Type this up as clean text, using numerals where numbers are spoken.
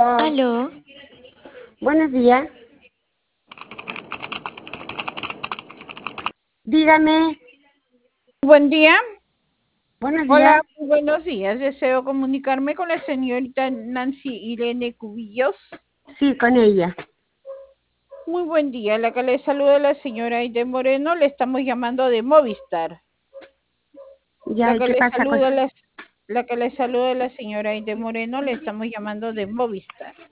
Aló, Buenos días. Dígame, buen día. buenos Hola, días. muy buenos días. Deseo comunicarme con la señorita Nancy Irene Cubillos. Sí, con ella. Muy buen día. La que le saluda la señora Aide Moreno. Le estamos llamando de Movistar. Ya, La ¿y que qué le pasa con...? saluda la, la que le saluda la señora Aide Moreno. Le estamos llamando de Movistar.